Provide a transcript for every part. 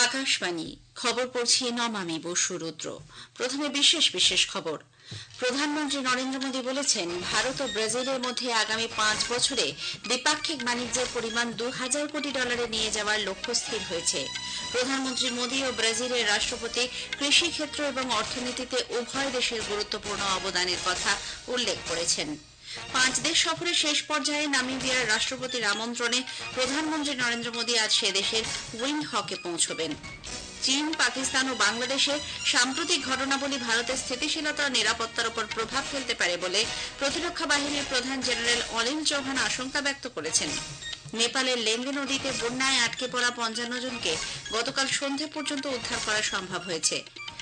আকাশবাণী খবর পড়ছি নমামি বসুরুদ্র। প্রথমে বিশেষ বিশেষ খবর। প্রধানমন্ত্রী নরেন্দ্র মোদী বলেছেন, ভারত ও ব্রাজিলের মধ্যে আগামী 5 বছরে দ্বিপাক্ষিক বাণিজ্যের পরিমাণ $2000 কোটি নিয়ে যাওয়ার লক্ষ্য স্থির হয়েছে। প্রধানমন্ত্রী মোদী ও ব্রাজিলের রাষ্ট্রপতি কৃষি ক্ষেত্র এবং অর্থনীতিতে উভয় দেশের গুরুত্বপূর্ণ অবদানের কথা উল্লেখ করেছেন। 5 দেশ সফরের শেষ পর্যায়ে নামিবিয়ার রাষ্ট্রপতির আমন্ত্রণে প্রধানমন্ত্রী নরেন্দ্র মোদী আজ সে দেশের উইন্ডহকে পৌঁছবেন। চীন, পাকিস্তান ও বাংলাদেশে সাম্প্রতিক ঘটনাবলী ভারতের স্থিতিশীলতা ও নিরাপত্তার উপর প্রভাব ফেলতে পারে বলে প্রতিরক্ষা বাহিনীর প্রধান জেনারেল অনিল চৌহান আশঙ্কা ব্যক্ত করেছেন। নেপালের লেঙ্গে নদীতে বন্যায় আটকে পড়া 55 জনকে গতকাল সন্ধে পর্যন্ত উদ্ধার করা সম্ভব হয়েছে।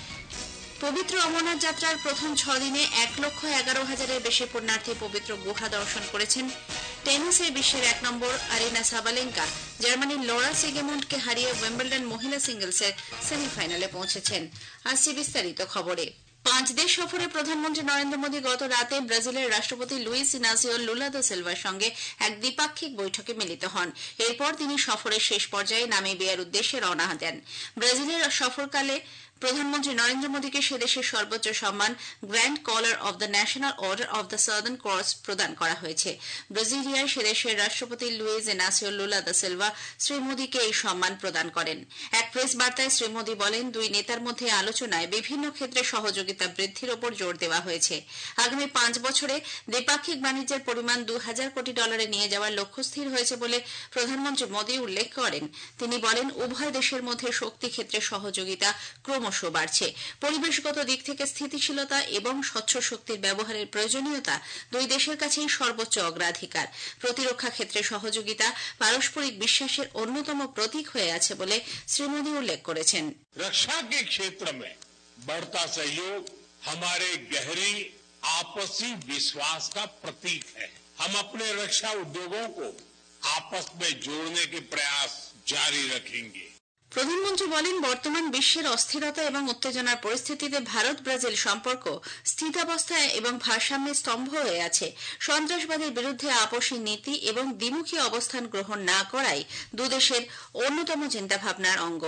পবিত্র অমরনাথ যাত্রার প্রথম 6 দিনে 1,11,000-এর বেশি পুণ্যার্থী পবিত্র গুহা দর্শন করেছেন। টেনিসে বিশ্বের 1 নম্বর আরিনা সাবালেঙ্কা জার্মানির লরা সিগেমুন্ডকে হারিয়ে উইম্বলডন মহিলা সিঙ্গলসের সেমিফাইনালে পৌঁছেছেন। আসছে বিস্তারিত খবরে। 5 দেশ সফরে প্রধানমন্ত্রী নরেন্দ্র মোদী গত রাতে ব্রাজিলের রাষ্ট্রপতি লুইস ইনাসিও লুলা দা সিলভার সঙ্গে এক দ্বিপাক্ষিক বৈঠকে মিলিত হন। এরপর তিনি সফরের শেষ পর্যায়ে নামিবিয়ার উদ্দেশ্যে রওনা দেন। ব্রাজিলের সফরকালে প্রধানমন্ত্রী নরেন্দ্র মোদীকে সে দেশের সর্বোচ্চ সম্মান grand collar of the national order of the southern cross প্রদান করা হয়েছে। ব্রাজিলিয়ায় সে দেশের রাষ্ট্রপতি Luiz Inacio Lula da Silva Shri মোদীকে এই সম্মান প্রদান করেন। এক প্রেস বার্তায় শ্রী মোদী বলেন, দুই নেতার মধ্যে আলোচনায় বিভিন্ন ক্ষেত্রে সহযোগিতা বৃদ্ধির ওপর জোর দেওয়া হয়েছে। আগামী 5 বছরে দ্বিপাক্ষিক বাণিজ্যের পরিমাণ $2000 কোটি নিয়ে যাওয়ার লক্ষ্য স্থির হয়েছে বলে প্রধানমন্ত্রী মোদী উল্লেখ করেন। তিনি বলেন, উভয় দেশের মধ্যে শক্তি ক্ষেত্রে সহযোগিতা ক্রমশ বাড়ছে। পরিবেশগত দিক থেকে স্থিতিশীলতা এবং স্বচ্ছ শক্তির ব্যবহারের প্রয়োজনীয়তা দুই দেশের কাছেই সর্বোচ্চ অগ্রাধিকার। প্রতিরক্ষা ক্ষেত্রে সহযোগিতা পারস্পরিক বিশ্বাসের অন্যতম প্রতীক হয়ে আছে বলে শ্রী মোদী উল্লেখ করেছেন। रक्षा के क्षेत्र में बढ़ता सहयोग हमारे गहरी आपसी विश्वास का प्रतीक है। हम अपने रक्षा उद्योगों को आपस में जोड़ने के प्रयास जारी रखेंगे। প্রধানমন্ত্রী বলেন, বর্তমান বিশ্বের অস্থিরতা এবং উত্তেজনার পরিস্থিতিতে ভারত ব্রাজিল সম্পর্ক স্থিতাবস্থায় এবং ভারসাম্যের স্তম্ভ হয়ে আছে। সন্ত্রাসবাদের বিরুদ্ধে আপোষী নীতি এবং দ্বিমুখী অবস্থান গ্রহণ না করাই দুদেশের অন্যতম চিন্তাভাবনার অঙ্গ।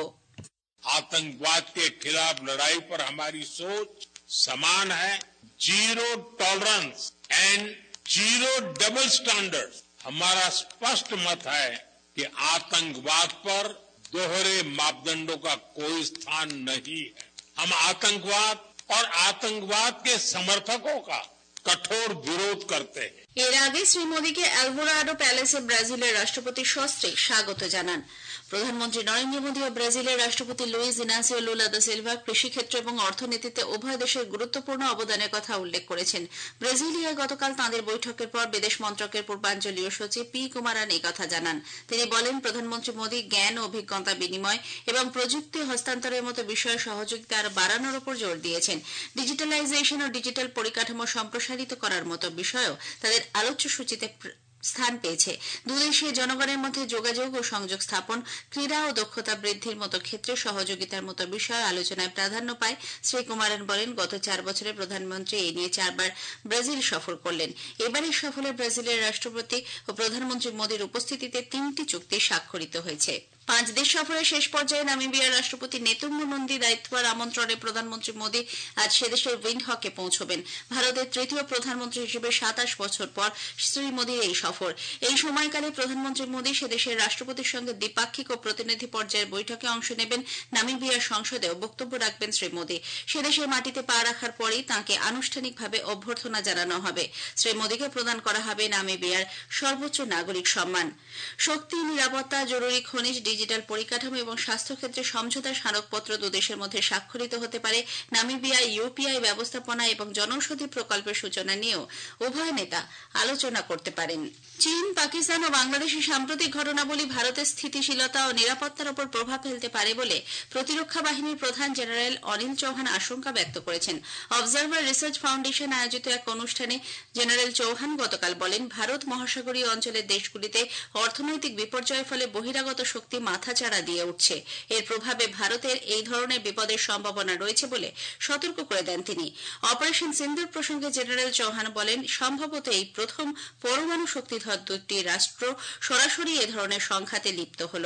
आतंकवाद के खिलाफ लड़ाई पर हमारी सोच समान है। Zero tolerance and zero double standard हमारा स्पष्ट मत है कि आतंकवाद पर दोहरे मापदंडों का कोई स्थान नहीं है। हम आतंकवाद और आतंकवाद के समर्थकों का कठोर विरोध करते हैं। এর আগে শ্রী মোদীকে অ্যালভোরাডো প্যালেসে ব্রাজিলের রাষ্ট্রপতি সস্ত্রীক স্বাগত জানান। প্রধানমন্ত্রী নরেন্দ্র মোদী ও ব্রাজিলের রাষ্ট্রপতি Luiz Inacio Lula da Silva কৃষিক্ষেত্র এবং অর্থনীতিতে উভয় দেশের গুরুত্বপূর্ণ অবদানের কথা উল্লেখ করেছেন। ব্রাজিলিয়ায় গতকাল তাঁদের বৈঠকের পর বিদেশ মন্ত্রকের পূর্বাঞ্চলীয় সচিব পি কুমারান এই কথা জানান। তিনি বলেন, প্রধানমন্ত্রী মোদী জ্ঞান ও অভিজ্ঞতা বিনিময় এবং প্রযুক্তি হস্তান্তরের মতো বিষয়ে সহযোগিতা আরো বাড়ানোর উপর জোর দিয়েছেন। ডিজিটালাইজেশন ও ডিজিটাল পরিকাঠামো সম্প্রসারিত করার মতো বিষয়ও তাদের আলোচ্য সূচিতে স্থান পেয়েছে। দুদেশের জনগণের মধ্যে যোগাযোগ ও সংযোগ স্থাপন, ক্রীড়া ও দক্ষতা বৃদ্ধির মতো ক্ষেত্রে সহযোগিতার মতো বিষয় আলোচনায় প্রাধান্য পায়। শ্রী কুমারন বলেন, গত 4 বছরে প্রধানমন্ত্রী এই নিয়ে 4 বার ব্রাজিল সফর করলেন। এবারের সফরে ব্রাজিলের রাষ্ট্রপতি ও প্রধানমন্ত্রী মোদীর উপস্থিতিতে 3টি চুক্তি স্বাক্ষরিত হয়েছে। 5 দেশ সফরের শেষ পর্যায়ে নামিবিয়ার রাষ্ট্রপতি নেতুম্বু নন্দী দায়িত্বের আমন্ত্রণে প্রধানমন্ত্রী মোদী আজ সে দেশের উইন্ডহকে পৌঁছবেন। ভারতের তৃতীয় প্রধানমন্ত্রী হিসেবে 27 বছর পর শ্রী মোদীর এই সফর। এই সময়কালে প্রধানমন্ত্রী মোদী সে দেশের রাষ্ট্রপতির সঙ্গে দ্বিপাক্ষিক ও প্রতিনিধি পর্যায়ের বৈঠকে অংশ নেবেন। নামিবিয়ার সংসদেও বক্তব্য রাখবেন শ্রী মোদী। সে দেশের মাটিতে পা রাখার পরেই তাঁকে আনুষ্ঠানিকভাবে অভ্যর্থনা জানানো হবে। শ্রী মোদীকে প্রদান করা হবে নামিবিয়ার সর্বোচ্চ নাগরিক সম্মান। শক্তি, নিরাপত্তা, জরুরি খনিজ, ডিজিটাল পরিকাঠামো এবং স্বাস্থ্যক্ষেত্রে সমঝোতা স্মারকপত্র দুদেশের মধ্যে স্বাক্ষরিত হতে পারে। নামিবিয়া ইউপিআই ব্যবস্থাপনা এবং জনৌষধি প্রকল্পের সূচনা নিয়েও উভয় নেতা আলোচনা করতে পারেন। চীন, পাকিস্তান ও বাংলাদেশের সাম্প্রতিক ঘটনাবলী ভারতের স্থিতিশীলতা ও নিরাপত্তার উপর প্রভাব ফেলতে পারে বলে প্রতিরক্ষা বাহিনীর প্রধান জেনারেল অনিল চৌহান আশঙ্কা ব্যক্ত করেছেন। অবজারভার রিসার্চ ফাউন্ডেশন আয়োজিত এক অনুষ্ঠানে জেনারেল চৌহান গতকাল বলেন, ভারত মহাসাগরীয় অঞ্চলের দেশগুলিতে অর্থনৈতিক বিপর্যয়ের ফলে বহিরাগত শক্তি মাথাচাড়া দিয়ে উঠছে। এর প্রভাবে ভারতের এই ধরনের বিপদের সম্ভাবনা রয়েছে বলে সতর্ক করে দেন তিনি। অপারেশন সিন্দুর প্রসঙ্গে জেনারেল চৌহান বলেন, সম্ভবত এই প্রথম পরমাণু শক্তিধর দুটি রাষ্ট্র সরাসরি এ ধরনের সংঘাতে লিপ্ত হল।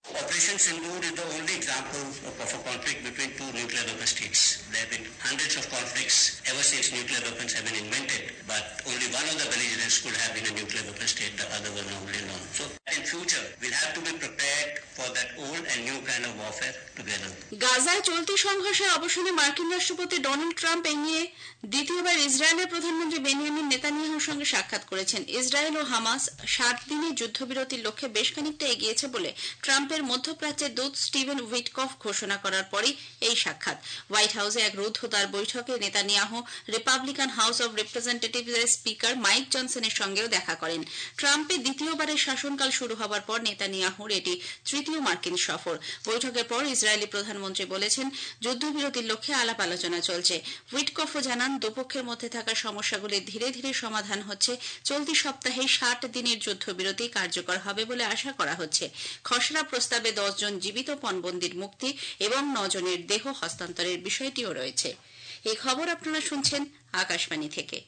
Operation Sindoor is the only example of a conflict between two nuclear weapon states. There have been hundreds of conflicts ever since nuclear weapons have been invented, but only one of the belligerents could have been a nuclear weapon state, the other was normally known. So in future, we'll have to be prepared for that old and new kind of warfare together. গাজায় চলতি সংঘর্ষের অবসানে মার্কিন রাষ্ট্রপতি Donald Trump এই নিয়ে দ্বিতীয়বার ইসরায়েলের প্রধানমন্ত্রী বেনিয়ামিন নেতানিয়াহুর সঙ্গে সাক্ষাৎ করেছেন। ইসরায়েল ও হামাস 7 দিনের যুদ্ধবিরতির লক্ষ্যে বেশ খানিকটা এগিয়েছে বলে ট্রাম্পের মধ্যপ্রাচ্যের দূত স্টিভেন উইটকফ ঘোষণা করার পরই এই সাক্ষাৎ। হোয়াইট হাউসে এক রুদ্ধদ্বার বৈঠকে নেতানিয়াহু রিপাবলিকান হাউস অব রিপ্রেজেন্টেটিভসের স্পিকার মাইক জনসনের সঙ্গেও দেখা করেন। ট্রাম্পের দ্বিতীয়বারের শাসনকাল শুরু হবার পর নেতানিয়াহুর এটি তৃতীয় মার্কিন সফর। বৈঠকের পর ইসরায়েলি প্রধানমন্ত্রী বলেছেন, যুদ্ধবিরতির লক্ষ্যে আলাপ আলোচনা চলছে। উইটকফও জানান, দুপক্ষের মধ্যে থাকা সমস্যাগুলি ধীরে ধীরে সমাধান হচ্ছে। চলতি সপ্তাহে 60 দিনের যুদ্ধবিরতি কার্যকর হবে বলে আশা করা হচ্ছে। খসড়া প্রস্তাবে 10 জন জীবিত পণবন্দির মুক্তি এবং 9 জনের দেহ হস্তান্তরের বিষয়টিও রয়েছে। এই খবর আপনারা শুনছেন আকাশবাণী থেকে।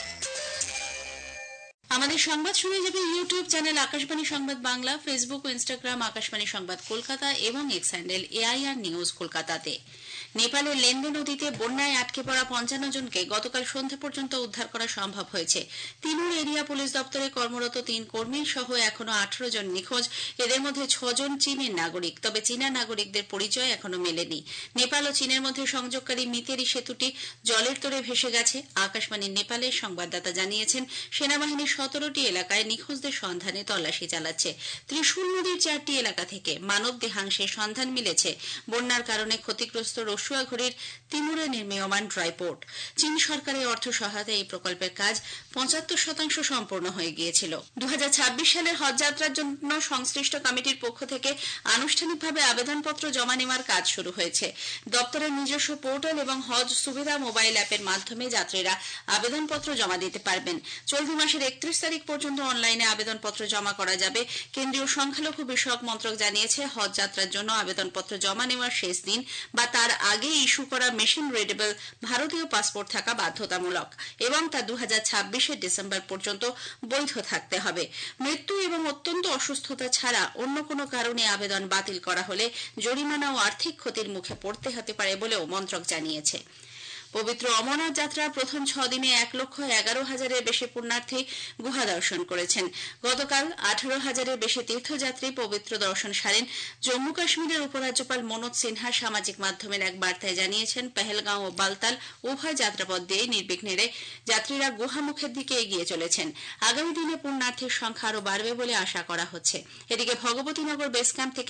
আমাদের সংবাদ শুনে যাবে YouTube channel Akashvani Sangbad Bangla, Facebook ও ইনস্টাগ্রাম আকাশবাণী সংবাদ কলকাতা এবং এক্স হ্যান্ডেল AIR নিউজ কলকাতাতে। নেপালের লেন্ডে নদীতে বন্যায় আটকে পড়া 55 জনকে গতকাল সন্ধ্যা পর্যন্ত উদ্ধার করা সম্ভব হয়েছে। তিনুর এরিয়া পুলিশ দপ্তরে কর্মরত 3 কর্মী সহ এখনো 18 জন নিখোঁজ। এদের মধ্যে 6 জন চীনের নাগরিক, তবে চীনা নাগরিকদের পরিচয় এখনো মেলেনি। নেপাল ও চীনের মধ্যে সংযোগকারী মিতেরি সেতুটি জলের তোড়ে ভেসে গেছে। আকাশবাণী নেপালের সংবাদদাতা জানিয়েছেন, সেনাবাহিনী 17টি এলাকায় নিখোঁজদের সন্ধানে তল্লাশি চালাচ্ছে। ত্রিশূল নদীর 4টি এলাকা থেকে মানব দেহাংশের সন্ধান মিলেছে। বন্যার কারণে ক্ষতিগ্রস্ত রসুয়াঘড়ির তিমুরে নির্মীয়মান ড্রাই পোর্ট। চীন সরকারের অর্থ সহায়তায় এই প্রকল্পের কাজ 75% সম্পূর্ণ হয়ে গিয়েছিল। 2026 সালের হজ যাত্রার জন্য সংশ্লিষ্ট কমিটির পক্ষ থেকে আনুষ্ঠানিকভাবে আবেদনপত্র জমা নেওয়ার কাজ শুরু হয়েছে। দপ্তরের নিজস্ব পোর্টাল এবং হজ সুবিধা মোবাইল অ্যাপের মাধ্যমে যাত্রীরা আবেদনপত্র জমা দিতে পারবেন। চলতি মাসের 31 তারিখ পর্যন্ত অনলাইনে আবেদনপত্র জমা করা যাবে। কেন্দ্রীয় সংখ্যালঘু বিষয়ক মন্ত্রক জানিয়েছে, হজ যাত্রার জন্য আবেদনপত্র জমা নেওয়ার শেষ দিন বা তার আগে ইস্যু করা মেশিন রিডেবল ভারতীয় পাসপোর্ট থাকা বাধ্যতামূলক এবং তা 2026 ডিসেম্বর পর্যন্ত বৈধ থাকতে হবে। মৃত্যু এবং অত্যন্ত অসুস্থতা ছাড়া অন্য কোনো কারণে আবেদন বাতিল করা হলে জরিমানা ও আর্থিক ক্ষতির মুখে পড়তে হতে পারে বলেও মন্ত্রক জানিয়েছে। পবিত্র অমরনাথ যাত্রার প্রথম 6 দিনে 1,11,000-এর বেশি পুণ্যার্থী গুহা দর্শন করেছেন। গতকাল 18,000-এর বেশি তীর্থযাত্রী পবিত্র দর্শন সারেন। জম্মু কাশ্মীরের উপরাজ্যপাল মনোজ সিনহা সামাজিক মাধ্যমের এক বার্তায় জানিয়েছেন, পেহেলগাঁও ও বালতাল উভয় যাত্রাপথ দিয়ে নির্বিঘ্নে যাত্রীরা গুহামুখের দিকে এগিয়ে চলেছেন। আগামী দিনে পুণ্যার্থীর সংখ্যা আরও বাড়বে বলে আশা করা হচ্ছে। এদিকে ভগবতীনগর বেস ক্যাম্প থেকে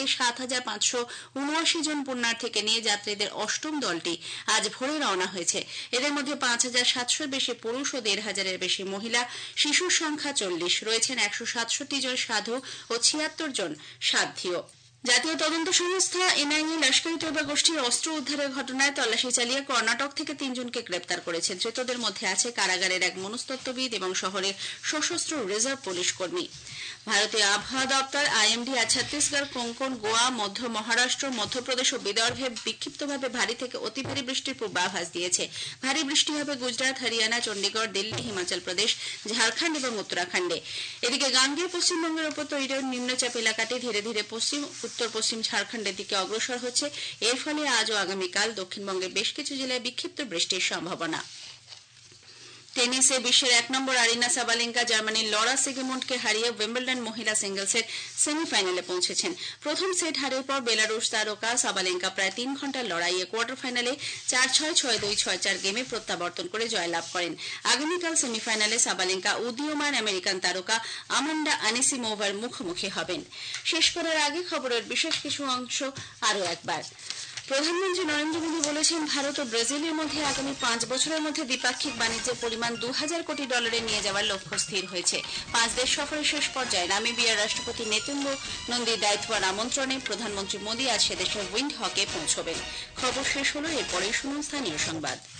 7,579 জন পুণ্যার্থীকে নিয়ে যাত্রীদের অষ্টম দলটি আজ ভোরে রওনা হয়েছে। এদের মধ্যে 5,700-এর বেশি পুরুষ ও 1,500-এর বেশি মহিলা। শিশুর সংখ্যা 40। রয়েছেন 167 জন সাধু ও 76 জন সাধ্যীয়। জাতীয় তদন্ত সংস্থা NIA লস্করি তৈবা গোষ্ঠীর অস্ত্র উদ্ধারের ঘটনায় তল্লাশি চালিয়ে কর্ণাটক থেকে 3 জনকে গ্রেপ্তার করেছে। ধৃতদের মধ্যে আছে কারাগারের এক মনস্তত্ত্ববিদ এবং শহরের সশস্ত্র রিজার্ভ পুলিশ কর্মী। ভারতীয় আবহাওয়া দপ্তর IMD আজ ছত্তিশগড়, কোঙ্কণ, গোয়া, মধ্য মহারাষ্ট্র, মধ্যপ্রদেশ ও বিদর্ভে বিক্ষিপ্তভাবে ভারী থেকে অতি ভারী বৃষ্টির পূর্বাভাস দিয়েছে। ভারী বৃষ্টি হবে গুজরাট, হরিয়ানা, চণ্ডীগড়, দিল্লি, হিমাচল প্রদেশ, ঝাড়খণ্ড এবং উত্তরাখণ্ডে। এদিকে গাঙ্গেয় পশ্চিমবঙ্গের উপর তৈরি নিম্নচাপ এলাকাটি ধীরে ধীরে উত্তর পশ্চিম ঝাড়খণ্ডের দিকে অগ্রসর হচ্ছে। এর ফলে আজ ও আগামীকাল দক্ষিণবঙ্গের বেশ কিছু জেলায় বিক্ষিপ্ত বৃষ্টির সম্ভাবনা। টেনিসে বিশ্বের 1 নম্বর আরিনা সাবালেঙ্কা জার্মানির লরা সিগমুন্ডকে হারিয়ে উইম্বলডন মহিলা সিঙ্গলসের সেমিফাইনালে পৌঁছেছেন। প্রথম সেট হারের পর বেলারুশ তারকা সাবালেঙ্কা প্রায় 3 ঘন্টার লড়াইয়ে কোয়ার্টার ফাইনালে 4-6, 6-2, 6-4 গেমে প্রত্যাবর্তন করে জয়লাভ করেন। আগামীকাল সেমিফাইনালে সাবালেঙ্কা উদীয়মান আমেরিকান তারকা আমান্ডা আনিসিমোভার মুখোমুখি হবেন। শেষ করার আগে খবরের বিশেষ কিছু অংশ আরও একবার। প্রধানমন্ত্রী নরেন্দ্র মোদী বলেছেন, ভারত ও ব্রাজিলের মধ্যে আগামী 5 বছরের মধ্যে দ্বিপাক্ষিক বাণিজ্যের পরিমাণ $2,000 কোটি নিয়ে যাওয়ার লক্ষ্য স্থির হয়েছে। 5 দেশ সফরের শেষ পর্যায়ে নামিবিয়ার রাষ্ট্রপতি নেতুম্বো নন্দী দায়িত্বার আমন্ত্রণে প্রধানমন্ত্রী মোদী আজ সেদেশের উইন্ড হকে পৌঁছবেন। খবর শেষ হলো, এরপরে শুনুন স্থানীয় সংবাদ।